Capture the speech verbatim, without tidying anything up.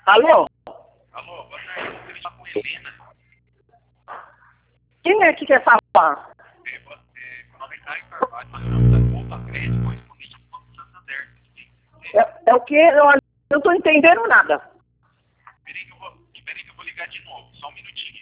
Alô? Alô, boa tarde. Eu queria falar com a Helena. Quem é que quer falar? É, você, meu nome é Caio Carvalho, nós estamos da Copa Crédito, correspondente do Banco Santander. É, é o quê? Eu não estou entendendo nada. Peraí que, eu vou, peraí que eu vou ligar de novo, só um minutinho.